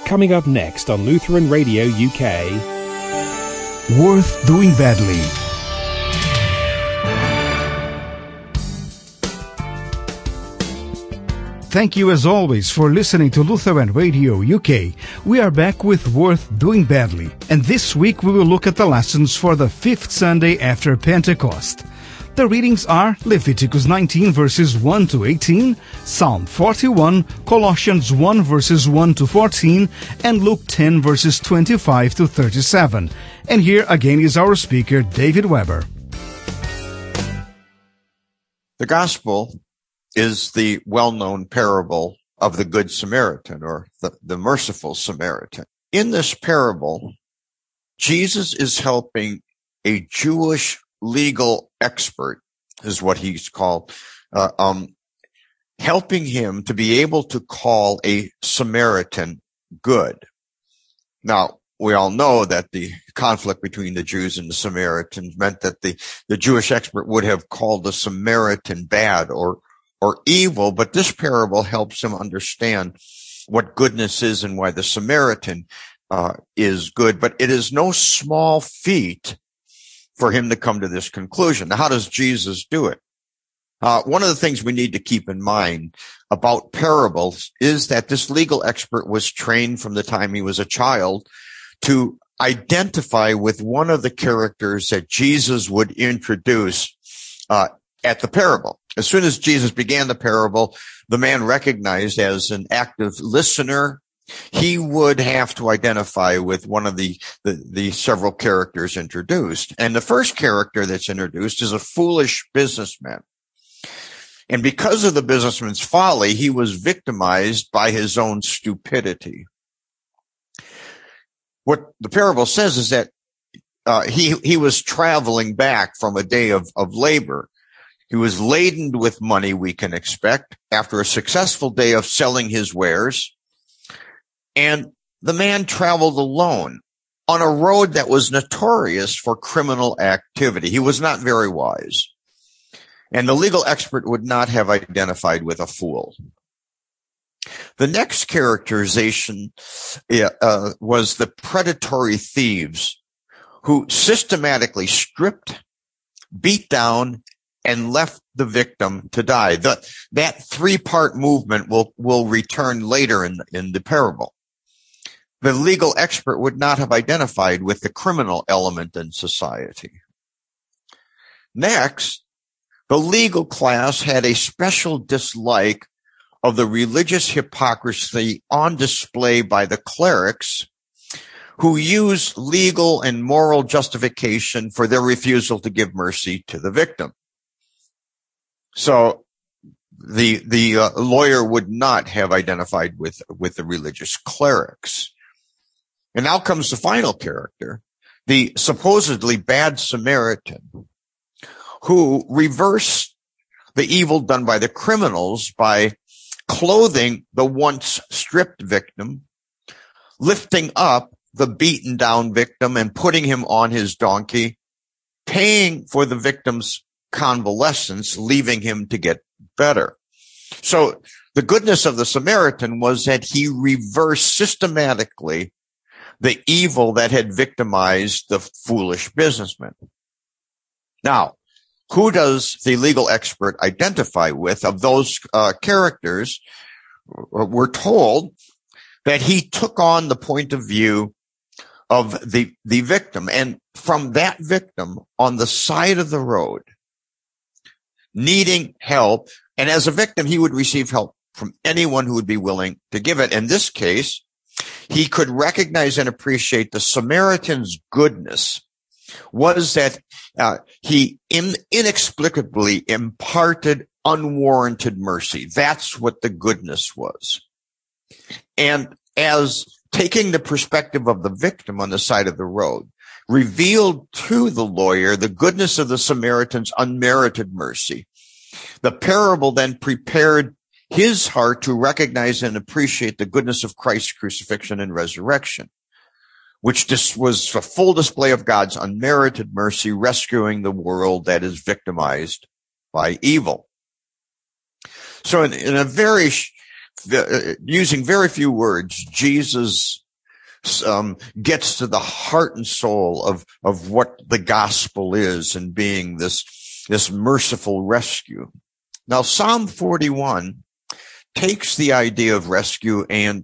Coming up next on Lutheran Radio UK. Worth Doing Badly. Thank you as always for listening to Lutheran Radio UK. We are back with Worth Doing Badly, and this week we will look at the lessons for the fifth Sunday after Pentecost. The readings are Leviticus 19 verses 1 to 18, Psalm 41, Colossians 1 verses 1 to 14, and Luke 10 verses 25 to 37. And here again is our speaker, David Weber. The Gospel is the well-known parable of the Good Samaritan, or the merciful Samaritan. In this parable, Jesus is helping a Jewish legal expert, is what he's called, helping him to be able to call a Samaritan good. Now, we all know that the conflict between the Jews and the Samaritans meant that the Jewish expert would have called the Samaritan bad or evil, but this parable helps him understand what goodness is and why the Samaritan is good. But it is no small feat for him to come to this conclusion. Now, how does Jesus do it? One of the things we need to keep in mind about parables is that this legal expert was trained from the time he was a child to identify with one of the characters that Jesus would introduce at the parable. As soon as Jesus began the parable, the man recognized as an active listener, he would have to identify with one of the several characters introduced. And the first character that's introduced is a foolish businessman. And because of the businessman's folly, he was victimized by his own stupidity. What the parable says is that he was traveling back from a day of labor. He was laden with money, we can expect, after a successful day of selling his wares. And the man traveled alone on a road that was notorious for criminal activity. He was not very wise. And the legal expert would not have identified with a fool. The next characterization was the predatory thieves who systematically stripped, beat down, and left the victim to die. That three-part movement will return later in the parable. The legal expert would not have identified with the criminal element in society. Next, the legal class had a special dislike of the religious hypocrisy on display by the clerics who used legal and moral justification for their refusal to give mercy to the victim. So the lawyer would not have identified with the religious clerics. And now comes the final character, the supposedly bad Samaritan, who reversed the evil done by the criminals by clothing the once stripped victim, lifting up the beaten down victim and putting him on his donkey, paying for the victim's convalescence, leaving him to get better. So the goodness of the Samaritan was that he reversed systematically the evil that had victimized the foolish businessman. Now, who does the legal expert identify with of those characters? We're told that he took on the point of view of the victim. And from that victim on the side of the road, needing help, and as a victim, he would receive help from anyone who would be willing to give it. In this case, he could recognize and appreciate the Samaritan's goodness was that he inexplicably imparted unwarranted mercy. That's what the goodness was. And as taking the perspective of the victim on the side of the road, revealed to the lawyer the goodness of the Samaritan's unmerited mercy, the parable then prepared his heart to recognize and appreciate the goodness of Christ's crucifixion and resurrection, which was a full display of God's unmerited mercy, rescuing the world that is victimized by evil. So in a very using very few words, Jesus gets to the heart and soul of what the gospel is and being this merciful rescue. Now, Psalm 41 takes the idea of rescue and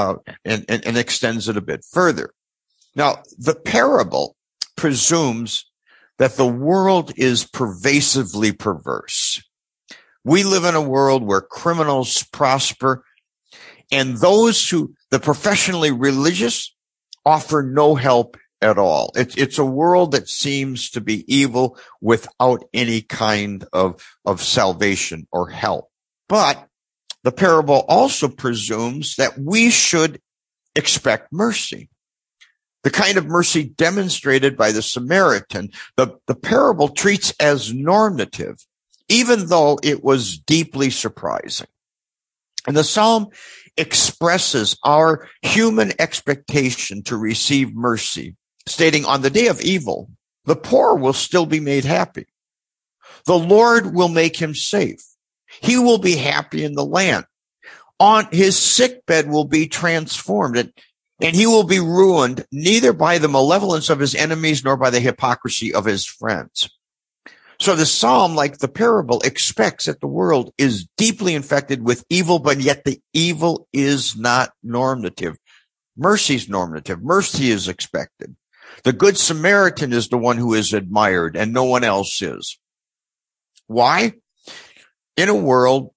extends it a bit further. Now, the parable presumes that the world is pervasively perverse. We live in a world where criminals prosper, and the professionally religious, offer no help at all. It's a world that seems to be evil without any kind of salvation or help. But the parable also presumes that we should expect mercy. The kind of mercy demonstrated by the Samaritan, the parable treats as normative, even though it was deeply surprising. And the psalm expresses our human expectation to receive mercy, stating, on the day of evil, the poor will still be made happy. The Lord will make him safe. He will be happy in the land. On his sickbed will be transformed, and he will be ruined neither by the malevolence of his enemies nor by the hypocrisy of his friends. So the psalm, like the parable, expects that the world is deeply infected with evil, but yet the evil is not normative. Mercy is normative. Mercy is expected. The Good Samaritan is the one who is admired, and no one else is. Why? In a word,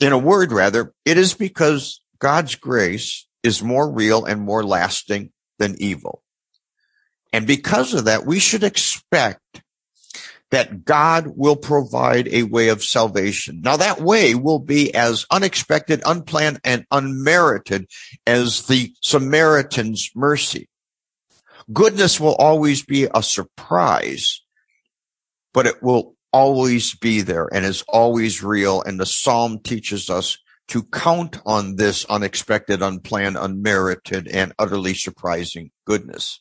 it is because God's grace is more real and more lasting than evil. And because of that, we should expect that God will provide a way of salvation. Now, that way will be as unexpected, unplanned, and unmerited as the Samaritan's mercy. Goodness will always be a surprise, but it will always be there and is always real. And the psalm teaches us to count on this unexpected, unplanned, unmerited, and utterly surprising goodness.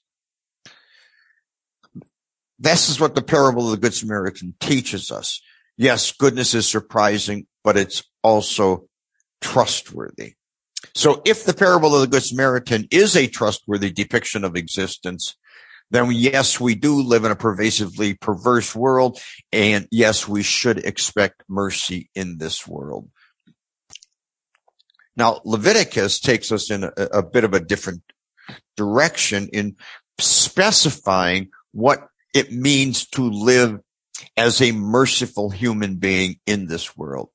This is what the parable of the Good Samaritan teaches us. Yes, goodness is surprising, but it's also trustworthy. So if the parable of the Good Samaritan is a trustworthy depiction of existence, then yes, we do live in a pervasively perverse world, and yes, we should expect mercy in this world. Now, Leviticus takes us in a bit of a different direction in specifying what it means to live as a merciful human being in this world.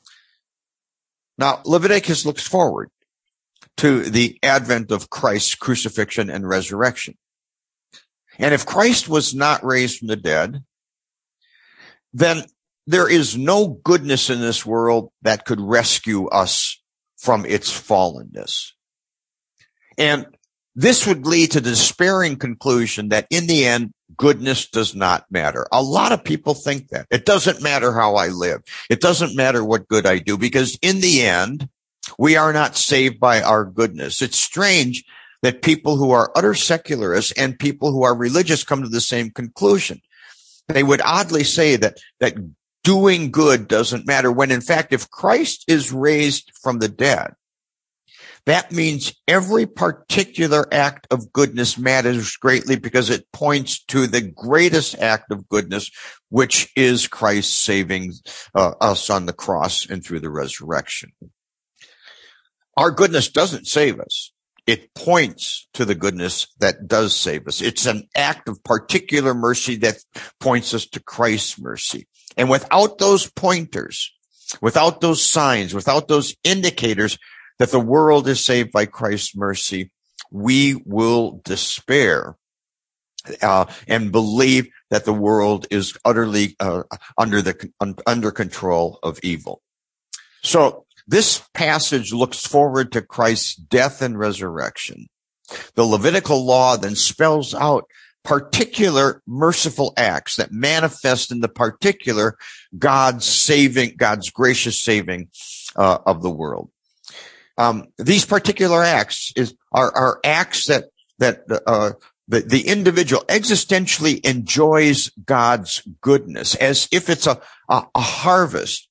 Now, Leviticus looks forward to the advent of Christ's crucifixion and resurrection. And if Christ was not raised from the dead, then there is no goodness in this world that could rescue us from its fallenness. And this would lead to the despairing conclusion that in the end, goodness does not matter. A lot of people think that. It doesn't matter how I live. It doesn't matter what good I do, because in the end, we are not saved by our goodness. It's strange that people who are utter secularists and people who are religious come to the same conclusion. They would oddly say that doing good doesn't matter, when in fact, if Christ is raised from the dead, that means every particular act of goodness matters greatly, because it points to the greatest act of goodness, which is Christ saving us on the cross and through the resurrection. Our goodness doesn't save us. It points to the goodness that does save us. It's an act of particular mercy that points us to Christ's mercy. And without those pointers, without those signs, without those indicators that the world is saved by Christ's mercy, we will despair and believe that the world is utterly under control of evil. So this passage looks forward to Christ's death and resurrection. The Levitical law then spells out particular merciful acts that manifest in the particular God's gracious saving of the world. These particular acts are acts that the individual existentially enjoys God's goodness, as if it's a harvest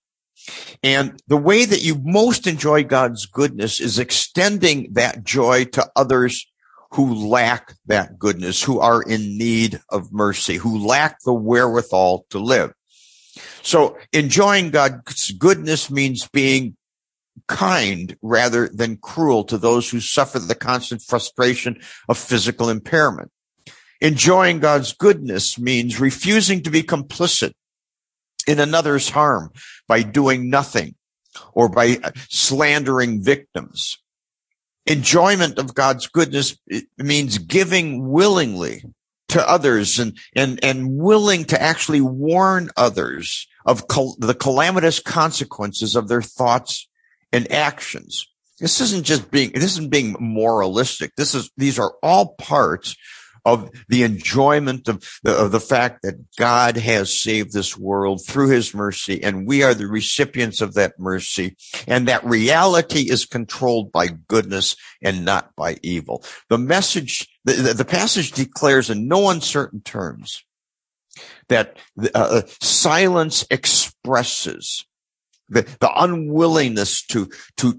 And the way that you most enjoy God's goodness is extending that joy to others who lack that goodness, who are in need of mercy, who lack the wherewithal to live. So enjoying God's goodness means being kind rather than cruel to those who suffer the constant frustration of physical impairment. Enjoying God's goodness means refusing to be complicit in another's harm by doing nothing or by slandering victims. Enjoyment of God's goodness means giving willingly to others and willing to actually warn others of the calamitous consequences of their thoughts and actions. This isn't being moralistic. These are all parts of the enjoyment of the fact that God has saved this world through his mercy, and we are the recipients of that mercy, and that reality is controlled by goodness and not by evil. The passage declares in no uncertain terms that silence expresses the unwillingness to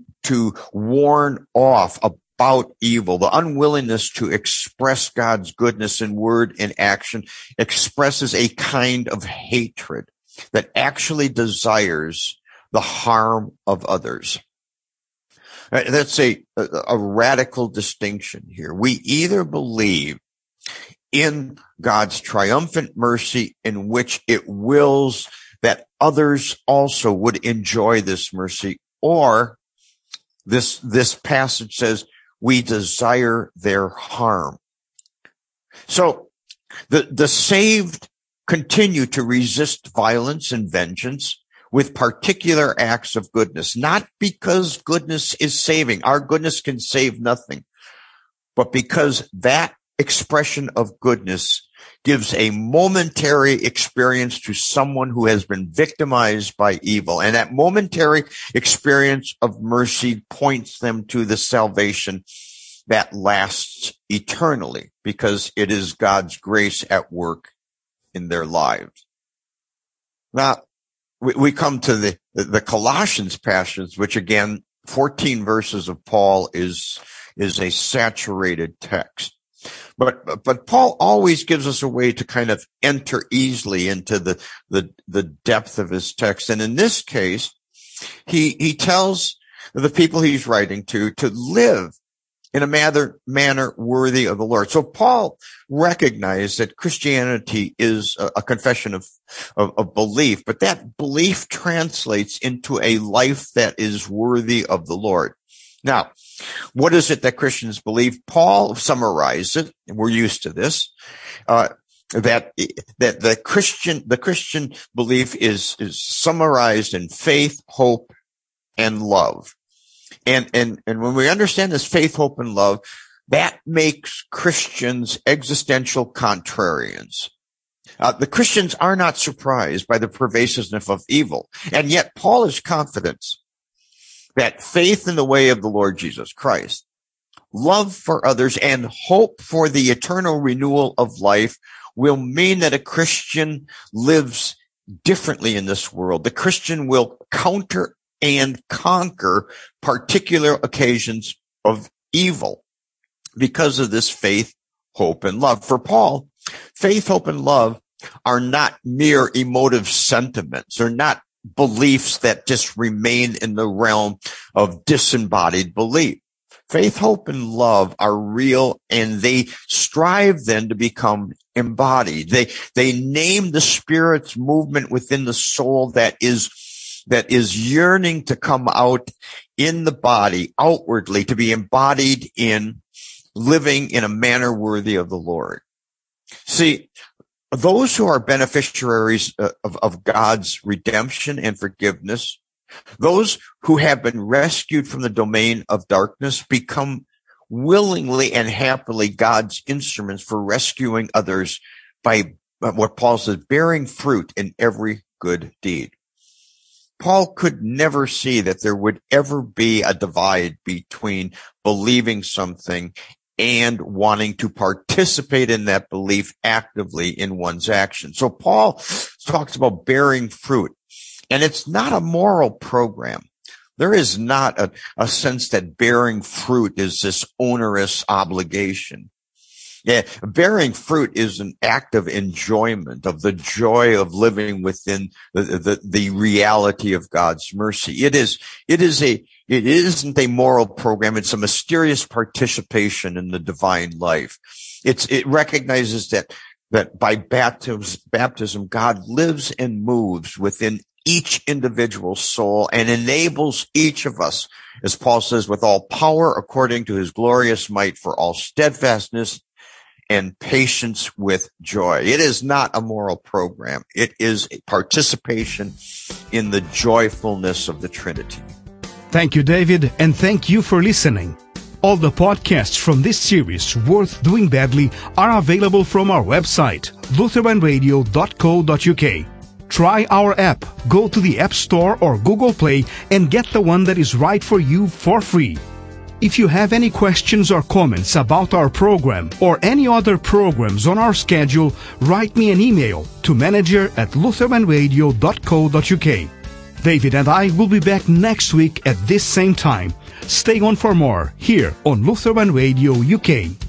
warn off about evil, the unwillingness to express God's goodness in word and action expresses a kind of hatred that actually desires the harm of others. That's a radical distinction here. We either believe in God's triumphant mercy in which it wills that others also would enjoy this mercy, or this passage says we desire their harm. So the saved continue to resist violence and vengeance with particular acts of goodness, not because goodness is saving. Our goodness can save nothing, but because that expression of goodness gives a momentary experience to someone who has been victimized by evil. And that momentary experience of mercy points them to the salvation that lasts eternally, because it is God's grace at work in their lives. Now, we come to the Colossians passage, which again, 14 verses of Paul is a saturated text. But Paul always gives us a way to kind of enter easily into the depth of his text. And in this case, he tells the people he's writing to live in a manner worthy of the Lord. So Paul recognized that Christianity is a confession of belief, but that belief translates into a life that is worthy of the Lord. Now, what is it that Christians believe? Paul summarized it, and we're used to this, that the Christian belief is summarized in faith, hope, and love. And when we understand this faith, hope, and love, that makes Christians existential contrarians. The Christians are not surprised by the pervasiveness of evil, and yet Paul is confident that faith in the way of the Lord Jesus Christ, love for others, and hope for the eternal renewal of life will mean that a Christian lives differently in this world. The Christian will counter and conquer particular occasions of evil because of this faith, hope, and love. For Paul, faith, hope, and love are not mere emotive sentiments. They're not beliefs that just remain in the realm of disembodied belief. Faith, hope, and love are real, and they strive then to become embodied. They name the Spirit's movement within the soul that is yearning to come out in the body outwardly, to be embodied in living in a manner worthy of the Lord. See, those who are beneficiaries of God's redemption and forgiveness, those who have been rescued from the domain of darkness, become willingly and happily God's instruments for rescuing others by what Paul says, bearing fruit in every good deed. Paul could never see that there would ever be a divide between believing something and wanting to participate in that belief actively in one's action. So Paul talks about bearing fruit. And it's not a moral program. There is not a sense that bearing fruit is this onerous obligation. Yeah, bearing fruit is an act of enjoyment, of the joy of living within the reality of God's mercy. It isn't a moral program. It's a mysterious participation in the divine life. It recognizes that by baptism, God lives and moves within each individual soul and enables each of us, as Paul says, with all power according to his glorious might for all steadfastness and patience with joy. It is not a moral program. It is a participation in the joyfulness of the Trinity. Thank you, David, and thank you for listening. All the podcasts from this series, Worth Doing Badly, are available from our website, lutheranradio.co.uk. Try our app. Go to the App Store or Google Play and get the one that is right for you for free. If you have any questions or comments about our program or any other programs on our schedule, write me an email to manager@lutheranradio.co.uk. David and I will be back next week at this same time. Stay on for more here on Lutheran Radio UK.